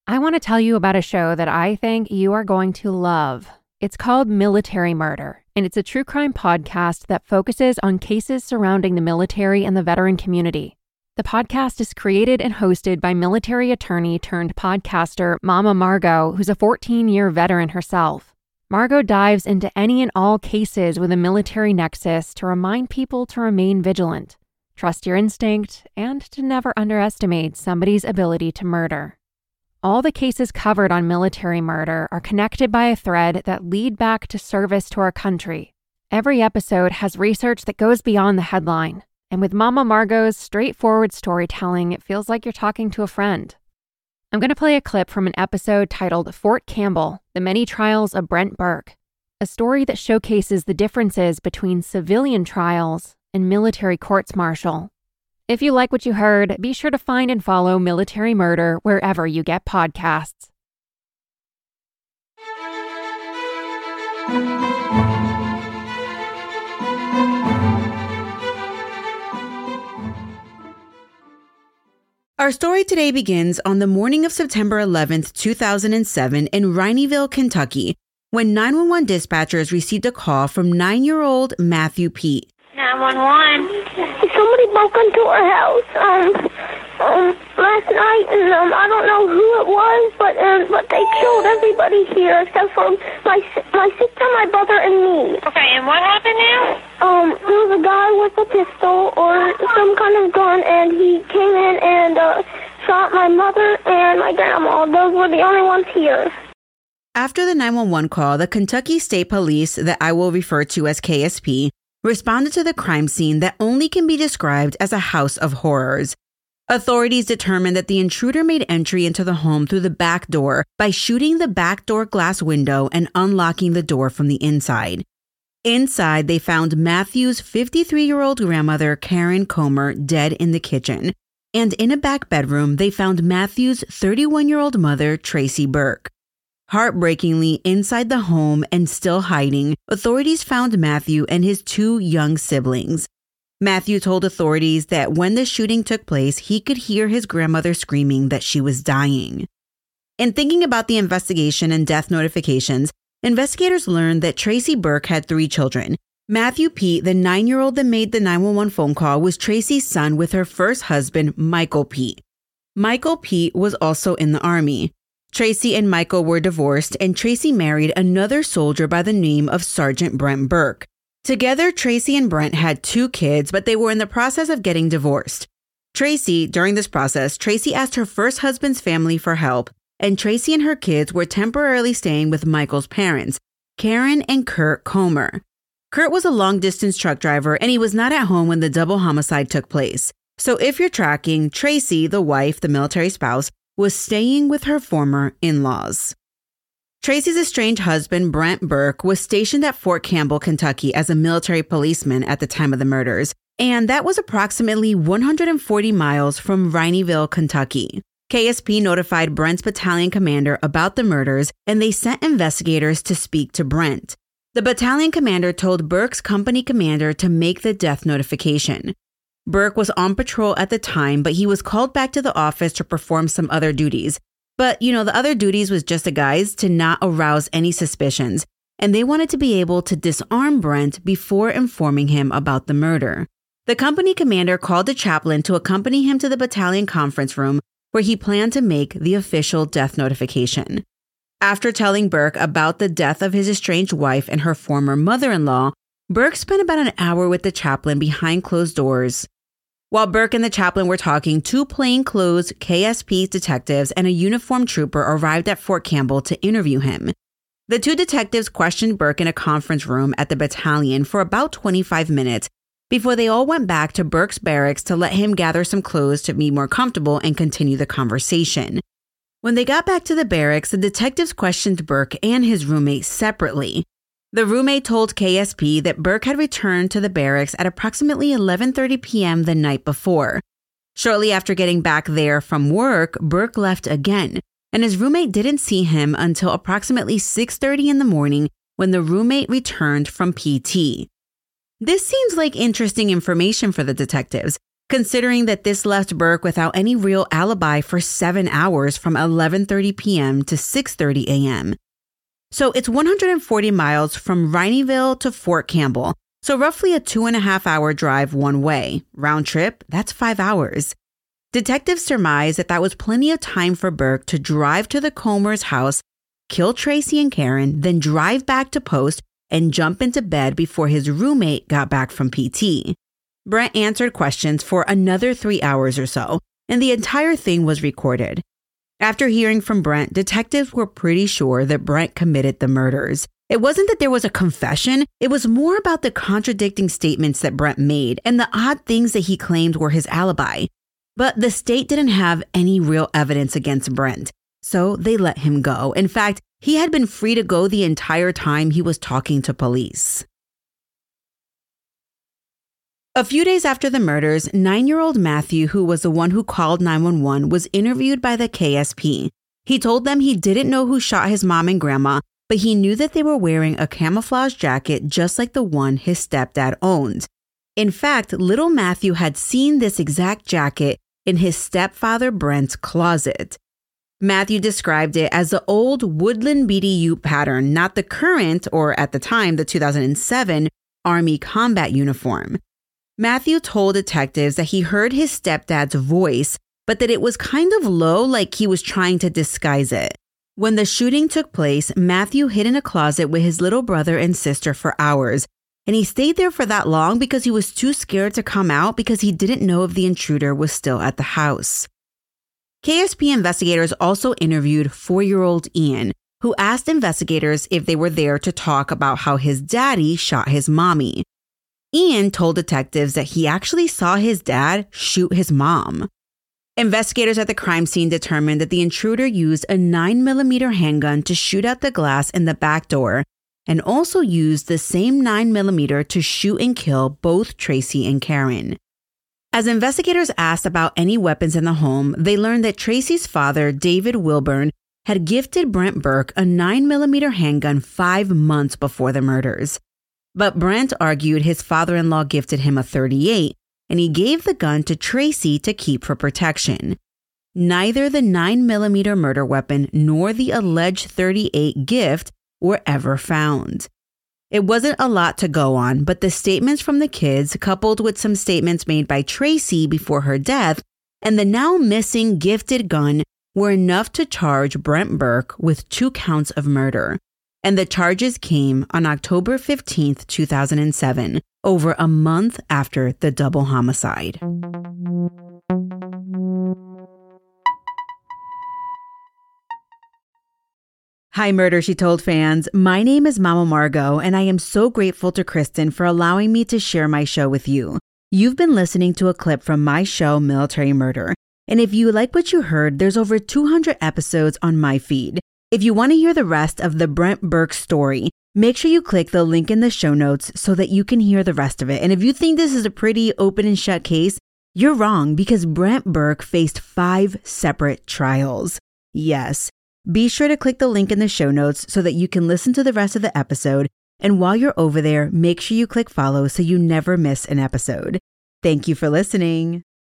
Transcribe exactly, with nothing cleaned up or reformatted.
I want to tell you about a show that I think you are going to love. It's called Military Murder, and it's a true crime podcast that focuses on cases surrounding the military and the veteran community. The podcast is created and hosted by military attorney turned podcaster Mama Margot, who's a fourteen-year veteran herself. Margot dives into any and all cases with a military nexus to remind people to remain vigilant, trust your instinct, and to never underestimate somebody's ability to murder. All the cases covered on Military Murder are connected by a thread that lead back to service to our country. Every episode has research that goes beyond the headline, and with Mama Margot's straightforward storytelling, it feels like you're talking to a friend. I'm going to play a clip from an episode titled Fort Campbell, The Many Trials of Brent Burke, a story that showcases the differences between civilian trials and military courts-martial. If you like what you heard, be sure to find and follow Military Murder wherever you get podcasts. Our story today begins on the morning of September eleventh, two thousand seven in Rineyville, Kentucky, when nine one one dispatchers received a call from nine-year-old Matthew Pete. nine one one. Somebody broke into our house um, um, last night, and um, I don't know who it was, but um, but they killed everybody here except for my my sister, my brother, and me. Okay, and what happened now? Um, there was a guy with a pistol or some kind of gun, and he came in and uh, shot my mother and my grandma. Those were the only ones here. After the nine one one call, the Kentucky State Police, that I will refer to as K S P, responded to the crime scene that only can be described as a house of horrors. Authorities determined that the intruder made entry into the home through the back door by shooting the back door glass window and unlocking the door from the inside. Inside, they found Matthew's fifty-three-year-old grandmother, Karen Comer, dead in the kitchen. And in a back bedroom, they found Matthew's thirty-one-year-old mother, Tracy Burke. Heartbreakingly, inside the home and still hiding, authorities found Matthew and his two young siblings. Matthew told authorities that when the shooting took place, he could hear his grandmother screaming that she was dying. In thinking about the investigation and death notifications, investigators learned that Tracy Burke had three children. Matthew Pete, the nine-year-old that made the nine one one phone call, was Tracy's son with her first husband, Michael Pete. Michael Pete was also in the Army. Tracy and Michael were divorced, and Tracy married another soldier by the name of Sergeant Brent Burke. Together, Tracy and Brent had two kids, but they were in the process of getting divorced. Tracy, during this process, Tracy asked her first husband's family for help, and Tracy and her kids were temporarily staying with Michael's parents, Karen and Kurt Comer. Kurt was a long-distance truck driver, and he was not at home when the double homicide took place. So if you're tracking, Tracy, the wife, the military spouse, was staying with her former in-laws. Tracy's estranged husband, Brent Burke, was stationed at Fort Campbell, Kentucky as a military policeman at the time of the murders, and that was approximately one hundred forty miles from Rineyville, Kentucky. K S P notified Brent's battalion commander about the murders, and they sent investigators to speak to Brent. The battalion commander told Burke's company commander to make the death notification. Burke was on patrol at the time, but he was called back to the office to perform some other duties. But, you know, the other duties was just a guise to not arouse any suspicions, and they wanted to be able to disarm Brent before informing him about the murder. The company commander called the chaplain to accompany him to the battalion conference room where he planned to make the official death notification. After telling Burke about the death of his estranged wife and her former mother-in-law, Burke spent about an hour with the chaplain behind closed doors. While Burke and the chaplain were talking, two plainclothes K S P detectives and a uniformed trooper arrived at Fort Campbell to interview him. The two detectives questioned Burke in a conference room at the battalion for about twenty-five minutes before they all went back to Burke's barracks to let him gather some clothes to be more comfortable and continue the conversation. When they got back to the barracks, the detectives questioned Burke and his roommate separately. The roommate told K S P that Burke had returned to the barracks at approximately eleven thirty p.m. the night before. Shortly after getting back there from work, Burke left again, and his roommate didn't see him until approximately six thirty in the morning when the roommate returned from P T. This seems like interesting information for the detectives, considering that this left Burke without any real alibi for seven hours from eleven thirty p.m. to six thirty a.m. So it's one hundred forty miles from Rineyville to Fort Campbell, so roughly a two and a half hour drive one way. Round trip, that's five hours. Detectives surmise that that was plenty of time for Burke to drive to the Comers' house, kill Tracy and Karen, then drive back to Post and jump into bed before his roommate got back from P T. Brent answered questions for another three hours or so, and the entire thing was recorded. After hearing from Brent, detectives were pretty sure that Brent committed the murders. It wasn't that there was a confession, it was more about the contradicting statements that Brent made and the odd things that he claimed were his alibi. But the state didn't have any real evidence against Brent, so they let him go. In fact, he had been free to go the entire time he was talking to police. A few days after the murders, nine-year-old Matthew, who was the one who called nine one one, was interviewed by the K S P. He told them he didn't know who shot his mom and grandma, but he knew that they were wearing a camouflage jacket just like the one his stepdad owned. In fact, little Matthew had seen this exact jacket in his stepfather Brent's closet. Matthew described it as the old Woodland B D U pattern, not the current, or at the time, the two thousand seven, Army combat uniform. Matthew told detectives that he heard his stepdad's voice, but that it was kind of low, like he was trying to disguise it. When the shooting took place, Matthew hid in a closet with his little brother and sister for hours, and he stayed there for that long because he was too scared to come out because he didn't know if the intruder was still at the house. K S P investigators also interviewed four-year-old Ian, who asked investigators if they were there to talk about how his daddy shot his mommy. Ian told detectives that he actually saw his dad shoot his mom. Investigators at the crime scene determined that the intruder used a nine millimeter handgun to shoot out the glass in the back door and also used the same nine millimeter to shoot and kill both Tracy and Karen. As investigators asked about any weapons in the home, they learned that Tracy's father, David Wilburn, had gifted Brent Burke a nine millimeter handgun five months before the murders. But Brent argued his father-in-law gifted him a thirty-eight, and he gave the gun to Tracy to keep for protection. Neither the nine millimeter murder weapon nor the alleged thirty-eight gift were ever found. It wasn't a lot to go on, but the statements from the kids, coupled with some statements made by Tracy before her death, and the now missing gifted gun were enough to charge Brent Burke with two counts of murder. And the charges came on October fifteenth, two thousand seven, over a month after the double homicide. Hi, Murder, She Told fans. My name is Mama Margot, and I am so grateful to Kristen for allowing me to share my show with you. You've been listening to a clip from my show, Military Murder. And if you like what you heard, there's over two hundred episodes on my feed. If you want to hear the rest of the Brent Burke story, make sure you click the link in the show notes so that you can hear the rest of it. And if you think this is a pretty open and shut case, you're wrong, because Brent Burke faced five separate trials. Yes. Be sure to click the link in the show notes so that you can listen to the rest of the episode. And while you're over there, make sure you click follow so you never miss an episode. Thank you for listening.